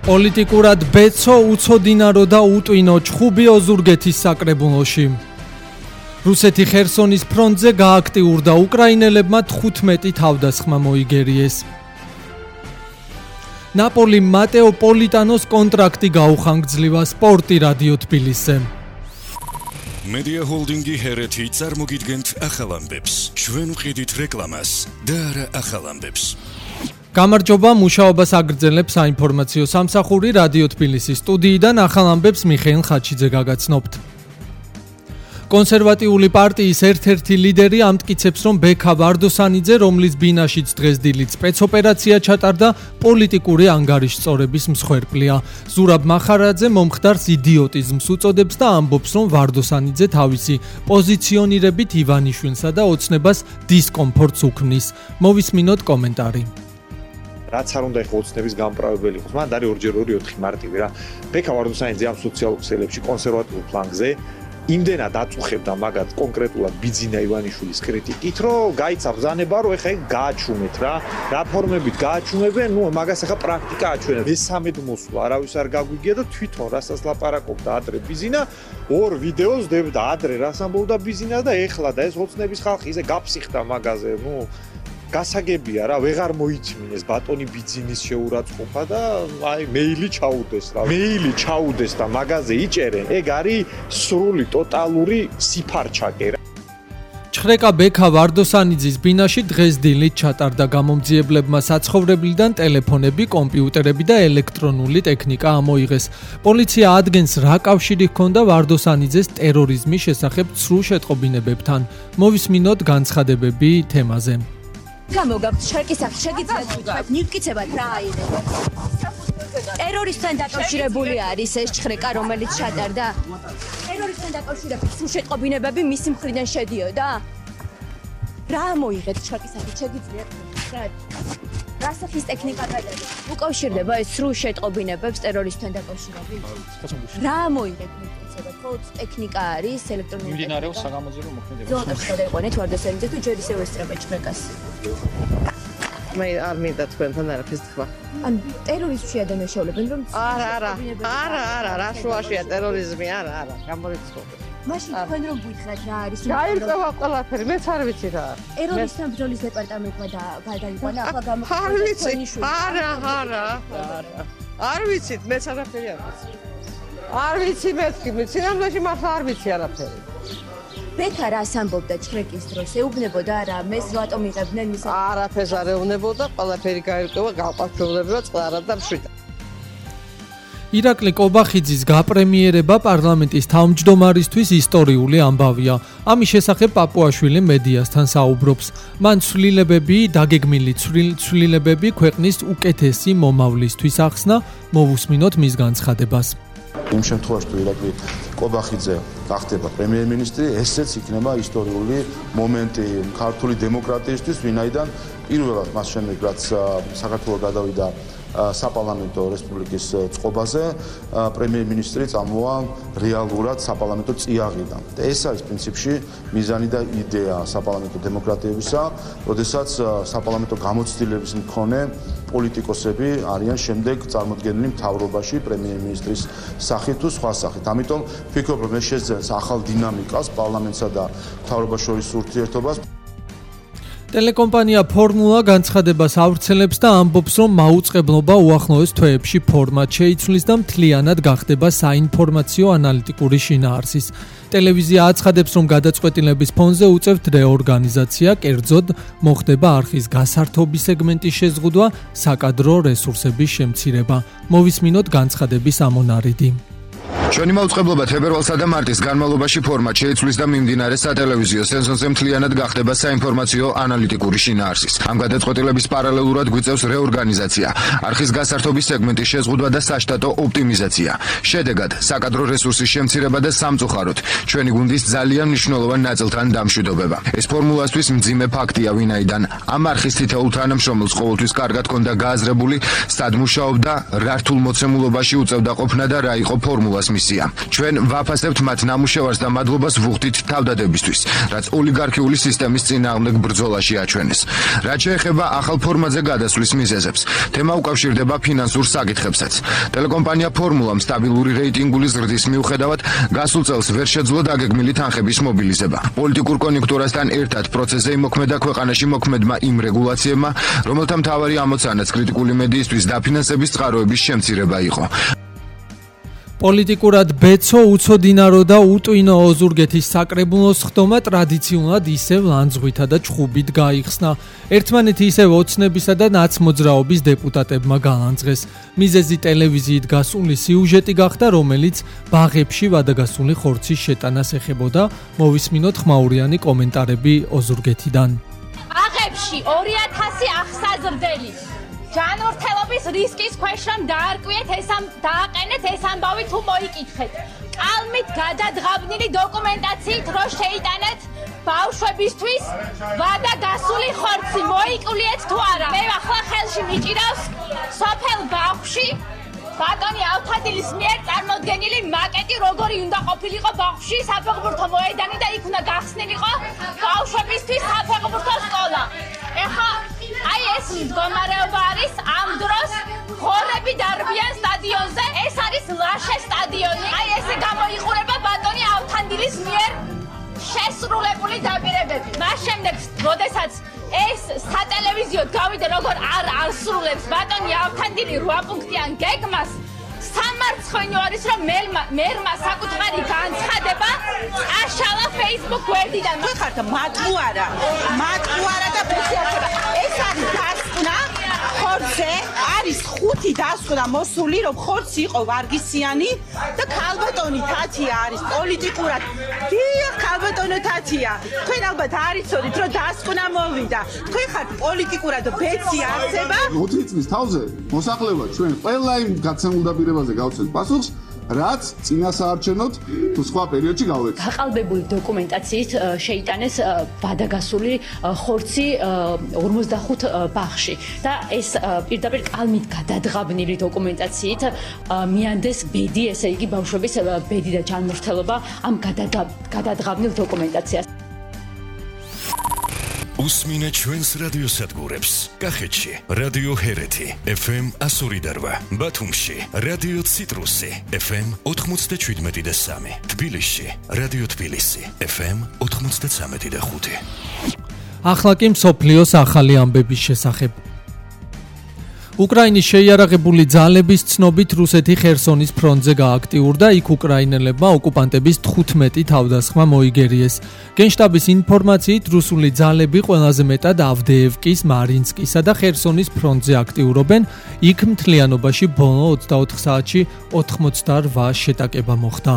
პოლიტიკურად ბეცო, უცოდინარო და უტვინო ჩხუბიო ზურგეთის საკრებულოში. რუსეთი ხერსონის ფრონტზე გააქტიურდა, უკრაინელებმა 15 თავდასხმა მოიგერიეს. ნაპოლი მატეო პოლიტანოს კონტრაქტი გაუხანგძლივა სპორტი რადიო თბილისზე. Media Holding-ი ჰერეთი წარმოგიდგენთ ახალ ამბებს. ჩვენ ვყიდით რეკლამას და არა ახალ ამბებს. გამარჯობა, მუშაობას აგრძელებს საინფორმაციო სამსახური რადიო თბილისის სტუდიიდან ახალ ამბებს მიხეილ ხაჩიძე გაგაცნობთ. კონსერვატიული პარტიის ერთ-ერთი ლიდერი ამტკიცებს, რომ ბექა ვარდოსანიძე, რომლის ბინაშიც დღეს დილით სპეცოპერაცია ჩატარდა, პოლიტიკური ანგარიშწორების მსხვერპლია. ზურაბ მახარაძე მომხდარს იდიოტიზმს უწოდებს და ამბობს, რომ ვარდოსანიძე თავისი პოზიციონირებით ივანიშვილსა და ოცნებას დისკომფორტს უქმნის. მოვისმინოთ კომენტარი. რაც არ უნდა ეხო ოცნების გამправებელი იყოს. მან არის 2x2 მარტივი რა. ბექა ვარდოსანიძე ამ სოციალურ ქსელებში კონსერვატიულ ფლანგზე იმდენად აწუხებდა მაგათ კონკრეტულად ბიძინა ივანიშვილის კრიტიკით, რომ გაიცა ბრძანება, რომ ეხა გააჩუმეთ რა ფორმებით გააჩუმებენ, ნუ მაგას ეხა პრაქტიკა აჩვენებს. მესამედ მოსვლა არავის არ გაგვიგია და თვითონ რასაც ლაპარაკობდა ადრე ბიძინა, ორ ვიდეოს დებდა ადრე რას ამბობდა ბიძინა და ეხლა და ეს ოცნების ხალხი ისე გაფსიხდა მაგაზე, ნუ გასაგებია რა, ვეღარ მოიწმინეს ბატონი ბიძინის შეურაცხყოფა და აი მეილი ჩაუდეს და მაგაზე იჭერენ. ეგ არის სრული ტოტალური სიფარჩაკე რა. ჩხრეკა ბექა ვარდოსანიძის ბინაში დღეს დილით ჩატარდა. გამომძიებლებმა საცხოვრებლიდან ტელეფონები, კომპიუტერები და ელექტრონული ტექნიკა ამოიღეს. პოლიცია ადგენს, რა კავშირი ჰქონდა ვარდოსანიძეს ტერორიზმის შესახებ ცრუ შეტყობინებებთან. მოვისმინოთ განცხადებები თემაზე. გამოგაქვთ შეკისახ შეგიძლიათ მივკიცებათ რა აიღეს. ტერორისტთან დაკავშირებული არის ეს ჩხრეკა, რომელიც ჩატარდა. ტერორისტთან დაკავშირებით სულ შეტყობინებები მისი მხრიდან შედიოდა. რა მოიღეთ შეკისახით შეგიძლიათ რა სახის ტექნიკა გადადის? უკავშირდება ეს სრულ შეტყობინებებს ტერორისტთან დაკავშირებით? რა მოიღეთ? ხო, ტექნიკა არის ელექტრონული. მიმდინარეობს საგამოძიებო მოქმედება. ზონებში გადაიყვანეთ ვარდოსანიძე თუ ჯერ ისევ ესწრებათ ჩხრეკას. მე არ მინდა თქვენთან არაფერს თქვა. ან ტერორისტია დამეშავლებენ რომ არა, რა შუაშია ტერორიზმი, არა, გამორიცხული. მაშინ თქვენ რომ გითხრათ რა არის? გაირკვევა ყველაფერი, მეც არ ვიცი რა. ტერორისტთან ბრძოლის დეპარტამენტმა გადაიყვანა ახლა არ ვიცი. არა. არ ვიცით, მეც არაფერი არ ვიცი. არ ვიცი მეთქი, სინამდვილეში მართლა არ ვიცი არაფერი. ბექა რას ამბობდა ჩხრეკის დროს? ეუბნებოდა რა, მეს რატომ იღებდნენ მის? არაფერს არ ეუბნებოდა, ყველაფერი გაირკვევა, გავყავშობლებოდა წყლარა და მშვიდა. ირაკლი კობახიძის გაპრემიერება პარლამენტის თავმჯდომარისთვის ისტორიული ამბავია. ამის შესახებ პაპუაშვილი მედიასთან საუბრობს. მან დაგეგმილი ცვლილებები ქვეყნის უკეთესი მომავლისთვის ახსნა, მოვუსმინოთ მის განცხადებას. იმ შემთხვევაში თუ ირაკლი კობახიძე გახდება პრემიერ-მინისტრი, ესეც იქნება ისტორიული მომენტი ქართული დემოკრატიისთვის, ვინაიდან პირველად მას შემდეგ რაც საქართველო გადავიდა საპარლამენტო რესპუბლიკის წყობაზე, პრემიერ-მინისტრი წამოვა რეალურად საპარლამენტო წიაღიდან. და ეს არის პრინციპში მიზანი და იდეა საპარლამენტო დემოკრატიებისა, როდესაც საპარლამენტო გამოცდილების მქონე პოლიტიკოსები არიან შემდეგ წარმოდგენილი მთავრობაში პრემიერ-მინისტრის სახით თუ სხვა სახით. ამიტომ ვფიქრობ, რომ ეს შეძენს ახალ დინამიკას პარლამენტსა და მთავრობას შორის ურთიერთობას. ტელეკომპანია ფორმულა განცხადებას ავრცელებს და ამბობს, რომ მაუწყებლობა უახლოეს თვეებში ფორმატ შეიცვლის და მთლიანად გახდება საინფორმაციო ანალიტიკური შინაარსის. ტელევიზია აცხადებს, რომ გადაწყვეტილების ფონზე უწევთ რეორგანიზაცია, კერძოდ მოხდება არხის გასართობის სეგმენტის შეზღუდვა, საკადრო რესურსების შემცირება. მოვისმინოთ განცხადების ამონარიდი. ჩვენი მაუწყებლობა თებერვალსა და მარტის განმავლობაში ფორმატ შეიცვლის და მიმდინარე სატელევიზიო სენსორზე მთლიანად გახდება საინფორმაციო ანალიტიკური შინაარსის. ამ გადაწყვეტილების პარალელურად გვიწევს რეორგანიზაცია, არხის გასართობის სეგმენტის შეზღუდვა და საშტატო ოპტიმიზაცია. შედეგად, საკადრო რესურსის შემცირება და სამწუხაროდ, ჩვენი გუნდის ძალიან მნიშვნელოვან ნაწილთან დამშვიდობება. ეს ფორმულასთვის მძიმე ფაქტია, ვინაიდან ამ არხის თითოეულ თანამშრომელს ყოველთვის კარგად ჰქონდა გააზრებული, სად მუშაობდა, რა რთულ მოცემულობაში უწევდა ყოფნა და რა იყო ფორმულას კომისია. ჩვენ ვაფასებთ მათ ნამუშევარს და მადლობას ვუხდით თავდადებისთვის, რაც ოლიგარქიული სისტემის წინააღმდეგ ბრძოლაში აჩვენეს. რაც შეეხება ახალ ფორმატზე გადასვლის მიზეზებს, თემა უკავშირდება ფინანსურ საკითხებსაც. ტელეკომპანია ფორმულამ სტაბილური რეიტინგული ზრდის მიუხედავად გასულ წელს ვერ შეძლო დაგეგმილი თანხების მობილიზება. პოლიტიკურ კონიუნქტურასთან ერთად პროცესზე იმოქმედა ქვეყანაში მოქმედმა იმ რეგულაციებმა, რომელთა მთავარი ამოცანაც კრიტიკული მედიისთვის დაფინანსების წყაროების შემცირება იყო. პოლიტიკურად ბეცო, უცოდინარო და უტვინო ოზურგეთის საკრებულოს ხდომა ტრადიციულად ისევ ლანძღვითა და ჩხუბით გაიხსნა. ერთმანეთი ისევ ოცნებისა და ნაცმოძრაობის დეპუტატებმა განაცხეს. მიზეზი ტელევიზიით გასული სიუჟეტი გახდა, რომელიც ბაღებში ვადაგასული ხორცის შეტანას ეხებოდა. მოვისმინოთ ხმაურიანი კომენტარები ოზურგეთიდან. ბაღებში 2000 აღსაზრდელი ჯანმრთელობის რისკის ქვეშ რომ დაარკვიეთ დააყენეთ ეს ამბავი თუ მოიკითხეთ. კალმით გადადღაბნილი დოკუმენტაციით რო შეიტანეთ ბავშვებისთვის ვადა გასული ხორცი მოიკლიეთ თუ არა. მე ახლა ხელში მიჭირავს სოფელ ბაღში ბატონი ავთადილის მიერ წარმოდგენილი მაკეტი, როგორი უნდა ყოფილიყო ბაღში საფეხბურთო მოედანი და იქ უნდა გახსნილიყო ბავშვებისთვის საფეხბურთო სკოლა. ეხლა აი ეს მდგომარეობა არის ამ დროს ღორები დარბიან სტადიონზე, ეს არის ლაშე სტადიონი. აი ესე გამოიყურება ბატონი ავთანდილის მიერ შესრულებული დაპირებები. მას შემდეგ, როდესაც ეს სატელევიზიო გავიდა, როგორ არ ასრულებს ბატონი ავთანდილი 8 პუნქტიან გეგმას, სამარცხვინო არის, რომ მერმა საკუთარი განცხადება აშალა Facebook გვერდიდან. თუ ხართ მატყუარა და ბექიაჩება. ეს არის დასკვნა ხორცზე, არის 5 დასკვნა მოსული, რომ ხორცი იყო ვარგისიანი და ქალბატონი თათია არის პოლიტიკურად. დიახ, ქალბატონო თათია. თქვენ ალბათ არ იცოდით, რომ დასკვნა მოვიდა. თქვენ ხართ პოლიტიკურად ბეცი არსება. 4 წლის თავზე მოსახლეობა ჩვენ ყველა იმ გაცემულ დაპირებაზე გავცეთ პასუხს, რაც წინასაარჩევნოდ თუ სხვა პერიოდში გავეცეთ. გაყალბებული დოკუმენტაციით შეიტანეს ვადაგასული ხორცი 45 ბაღში და ეს პირდაპირ კალმით გადადღაბნილი დოკუმენტაციით მიანდეს ბედი, ესე იგი ბავშვების ბედი და ჯანმრთელობა ამ გადადღაბნილ დოკუმენტაციას. უსმინე ჩვენს რადიოსადგურებს. კახეთში რადიო ჰერეთი FM 102, ბათუმში რადიო ციტრუსი FM 97.3, თბილისში რადიო თბილისი FM 93.5. ახლა კი მსოფლიოს ახალი ამბების შესახებ. უკრაინის შეიარაღებული ძალების ცნობით რუსეთი ხერსონის ფრონტზე გააქტიურდა, იქ უკრაინელებმა ოკუპანტების 15 თავდასხმა მოიგერიეს. გენშტაბის ინფორმაციით რუსული ძალები ყველაზე მეტად ავდეევკის, მარინსკისა და ხერსონის ფრონტზე აქტიურობენ, იქ მთლიანობაში ბოლო 24 საათში 88 შეტაკება მოხდა.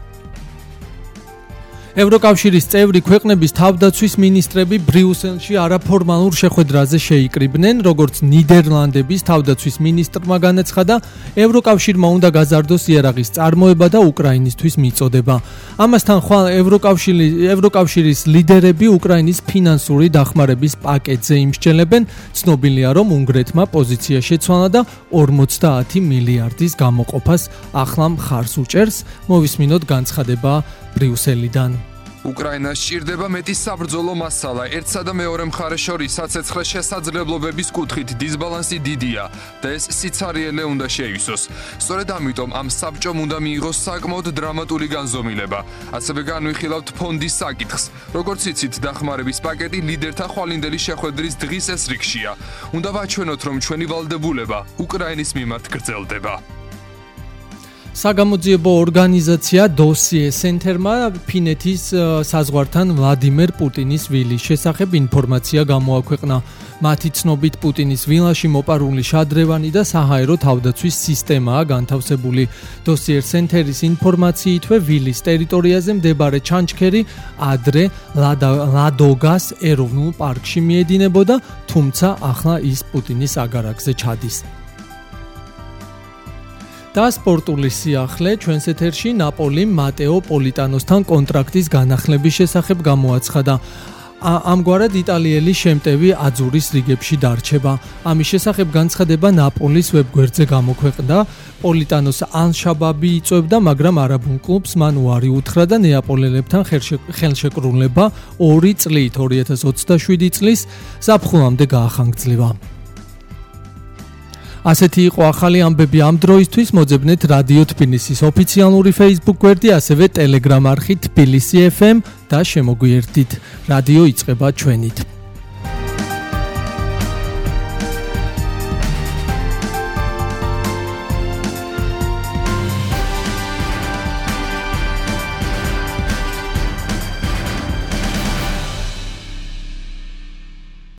ევროკავშირის წევრი ქვეყნების თავდაცვის მინისტრები ბრიუსელში არაფორმალურ შეხვედრაზე შეიკრიბნენ, როგორც ნიდერლანდების თავდაცვის მინისტრმა განაცხადა, ევროკავშირმა უნდა გაზარდოს იარაღის წარმოება და უკრაინისთვის მიწოდება. ამასთან ხვალ ევროკავშირის ლიდერები უკრაინის ფინანსური დახმარების პაკეტზე იმსჯელებენ, ცნობილია, რომ უნგრეთმა პოზიცია შეცვალა და 50 მილიარდის გამოყოფას ახლა მხარს უჭერს. მოვისმინოთ განცხადება ბრიუსელიდან. უკრაინას სჭირდება მეტი საბრძოლო მასალა. ერთსა და მეორე მხარეს შორის საცეცხლე შესაძლებლობების კუთხით დისბალანსი დიდია და ეს სიცარიელე უნდა შეივსოს. სწორედ ამიტომ ამ საბჭომ უნდა მიიღოს საკმაოდ დრამატული განზომილება. ასევე განვიხილავთ ფონდის საკითხს. როგორც იცით, დახმარების პაკეტი ლიდერთა ხვალინდელი შეხვედრის დღის ეს რიგშია. უნდა ვაჩვენოთ, რომ ჩვენი ვალდებულება უკრაინის მიმართ გრძელდება. საგამოძიებო ორგანიზაცია დოსიე სენთერმა ფინეთის საზღვართან ვლადიმერ პუტინის ვილის შესახებ ინფორმაცია გამოაქვეყნა. მათი ცნობით პუტინის ვილაში მოპარული შადრევანი და საჰაერო თავდაცვის სისტემაა განთავსებული. დოსიე სენთერის ინფორმაციითვე ვილის ტერიტორიაზე მდებარე ჩანჩქერი ადრე ლადოგას ეროვნულ პარკში მიედინებოდა, თუმცა ახლა ის პუტინის აგარაკზე ჩადის. და სპორტული სიახლე ჩვენს ეთერში ნაპოლიმ მატეო პოლიტანოსთან კონტრაქტის განახლების შესახებ გამოაცხადა. ამგვარად იტალიელი შემტევი აძურის რიგებში დარჩება. ამის შესახებ განცხადება ნაპოლის ვებგვერდზე გამოქვეყნდა. პოლიტანოს ანშაბაბი იწვევდა, მაგრამ არაბულ კლუბს მან უარი უთხრა და ნეაპოლელებთან ხელშეკრულება 2 წლით 2027 წლის ზაფხულამდე გაახანგრძლივა. ასეთი იყო ახალი ამბები ამ დროისთვის. მოძებნეთ რადიო თბილისის ოფიციალური Facebook გვერდი, ასევე Telegram არხი თბილისი FM და შემოგვიერთდით. რადიო იწყება ჩვენით.